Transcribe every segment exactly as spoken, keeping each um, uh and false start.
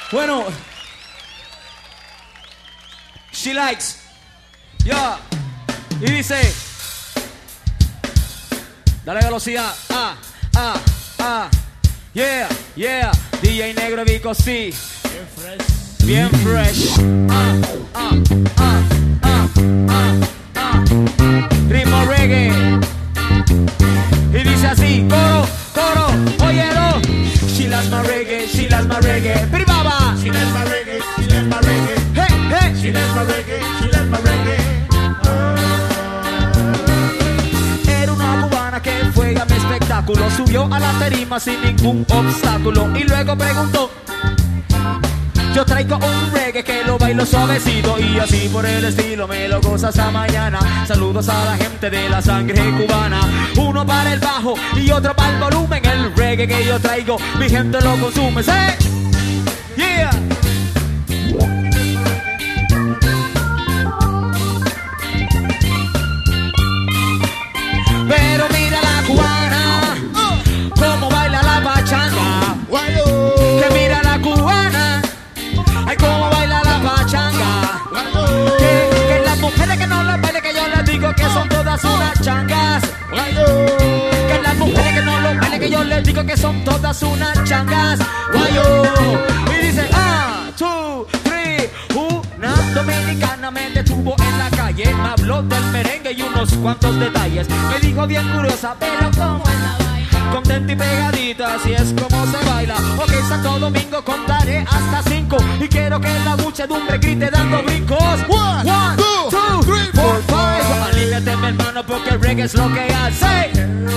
Bueno, she likes, yeah, y dice, dale velocidad, ah, ah, ah, yeah, yeah, D J Negro Vico, sí, Bien fresh. bien fresh, ah, ah, ah, ah, ah, ah, ritmo reggae, y dice así, coro, coro, óyelo, she likes my reggae, she likes my reggae, privaba, She likes my reggae, she likes my reggae. hey, hey, She likes my reggae, she likes my reggae. era una cubana que fue a mi espectáculo, subió a la tarima sin ningún obstáculo y luego preguntó, yo traigo un reggae que lo bailo suavecito y así por el estilo me lo goza hasta mañana. Saludos a la gente de la sangre cubana, uno para el bajo y otro para el volumen. El reggae que yo traigo, mi gente lo consume, ¿sí? Yeah. Pero mira la cubana, cómo baila la pachanga. Que mira la cubana, ay cómo baila la pachanga. Que, que las mujeres que no lo bailen, que yo les digo que son todas unas changas. Que las mujeres que no lo bailen, que yo les digo que son todas unas changas. Guayo. Y dice, ah, two, three, una dominicana me detuvo en la calle, me habló del merengue y unos cuantos detalles. Me dijo bien curiosa, pero ¿cómo es la vaina? Contenta y pegadita, así es como se baila. Ok, Santo Domingo contaré hasta cinco y quiero que la muchedumbre grite dando brincos. One, one, two, two three, four, five. Alíviate mi hermano porque el reggae es lo que hace.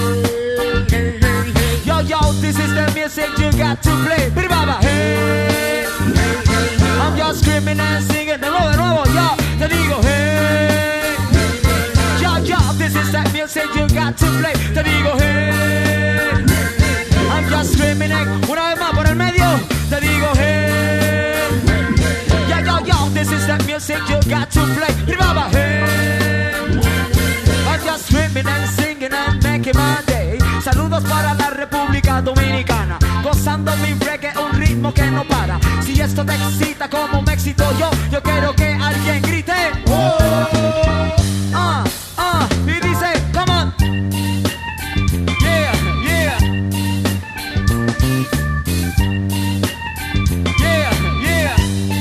Yo, yo, this is the music you got to play. Baba, hey, I'm just screaming and singing. De nuevo, de nuevo, yo, te digo, hey. Yo, yo, this is the music you got to play. Te digo, hey. I'm just screaming and una vez más por el medio. Te digo, hey. Yo, yo, yo, this is the music you got to play. Baba, hey. I'm just screaming and singing and making my day. Saludos para la República Dominicana, gozando mi reggae, un ritmo que no para. Si esto te excita como me excito yo, yo quiero que alguien grite. Oh, ah, ah, y dice, come on. Yeah, yeah. Yeah, yeah.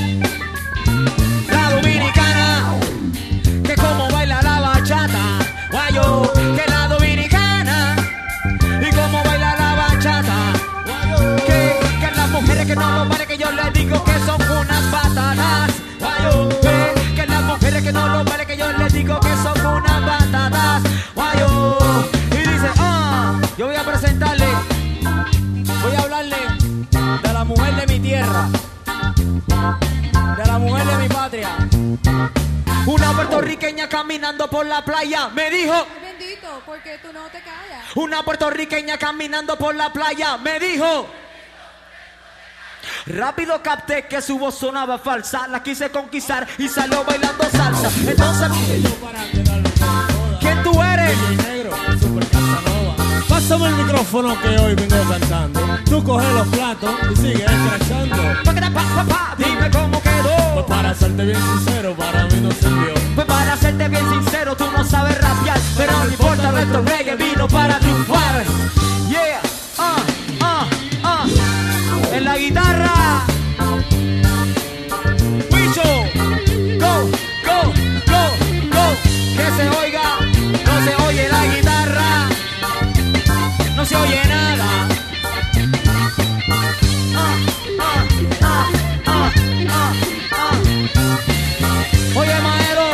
La dominicana, que como baila la bachata. Guayo, que la dominicana y como baila la bachata. Que, que las mujeres que no lo vale, que yo les digo que son unas patatas. Guayo, que, que las mujeres que no lo vale, que yo les digo que son unas patatas. Guayo, y dice, ah, yo voy a presentarle, voy a hablarle de la mujer de mi tierra, de la mujer de mi patria. Una puertorriqueña caminando por la playa me dijo, Bendito, porque tú no te callas. una puertorriqueña caminando por la playa me dijo, rápido capté que su voz sonaba falsa, la quise conquistar y salió bailando salsa. Entonces, ¿quién tú eres? D J Negro, Super Casanova. Pásame el micrófono que hoy vengo cantando. Tú coges los platos y sigues escrachando. Pa, pa, pa, dime cómo quedó. Pues para serte bien sincero, para mí no sirvió. Pues para serte bien sincero, tú no sabes rapear, pero no importa, nuestro reggae vino para triunfar. Yeah, ah, ah, ah. En la guitarra, Wicho, go, go, go, go. Que se oiga, no se oye la guitarra, no se oye nada. Ah, ah, ah, ah, ah, ah. Oye, Maero,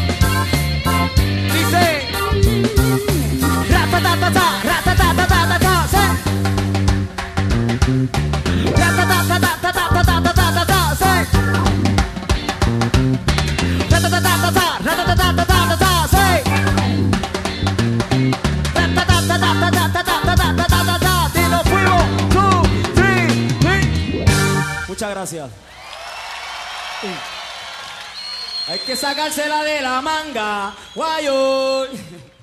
dice, ratatatata, ratatatatata, ¿sí? Ratatatatata, ¿sí? Ratatatata, ratatatatata, ¿sí? Ratatatatata, te lo fuimos, two, three, three. Muchas gracias. Hay que sacársela de la manga, guayo.